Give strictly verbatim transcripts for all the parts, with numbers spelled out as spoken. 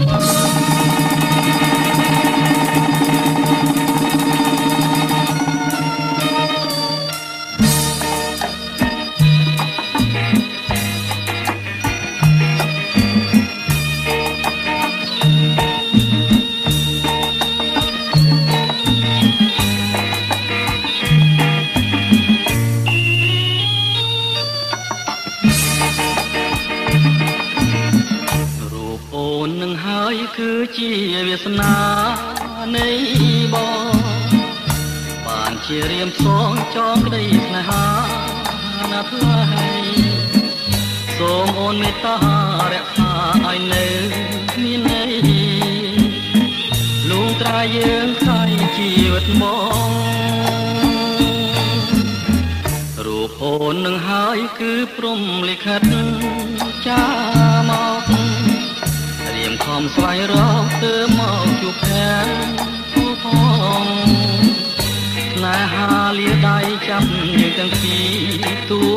គឺជាវាសនានៃបងបានជារៀមផ្សងចងក្តីស្នេហាណាថ្លៃសូមអូនមេត្តារក្សាឲ្យនៅមានន័យលួងត្រាយើងខ្សែជីវិតបងរូបអូននឹងហើយគឺព្រំលិខិតចាមករៀមខំស្វែងរកទៅមកជួបแทนទូផងស្នេហាលាដៃចាប់យើងទាំងពីរតួ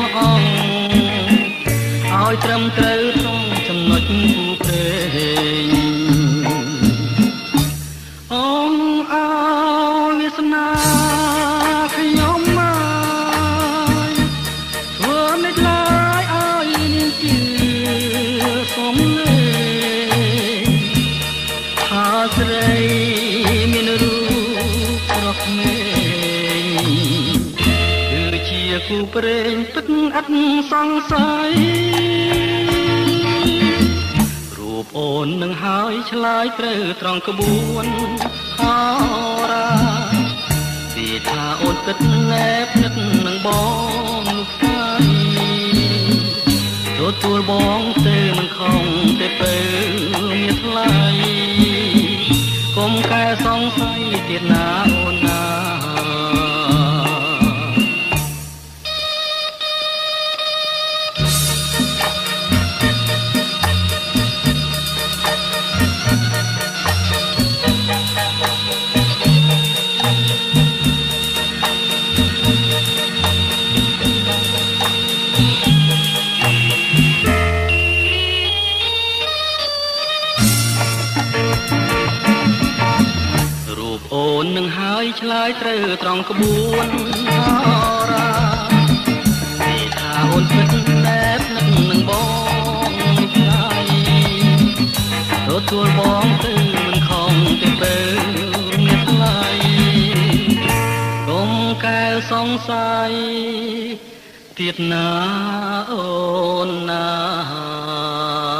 អង្គឲ្យត្រឹមត្រូវក្នុងចំណុចគូព្រេងអង្គឲ្យវាសនាខ្ញុំមកធ្វើមិនឡើយឲ្យនាងជាសំលេងស្រីមានរូបស្រស់ក្មេងគឺជាគូព្រេងពិតអត់សង្ស័យរូបអូននឹងហើយឆ្លើយត្រូវត្រង់ក្បួនហោរាពីថាអូនពិតណែបនឹកនឹងបងនោះស្អីទទួលបងទៅមិនខំទេពើមានថ្លៃកុំកែសង្ស័យទៀតណាអូនណាអូននឹងហើយឆ្លើយត្រូវត្រង់ក្បួនហោរាពីថាអូនពិតណែបនឹកនឹងបងឆ្ងាយទទួលបងទៅមិនខំទេពើមានថ្លៃកុំកែសង្ស័យទៀតណាអូនណា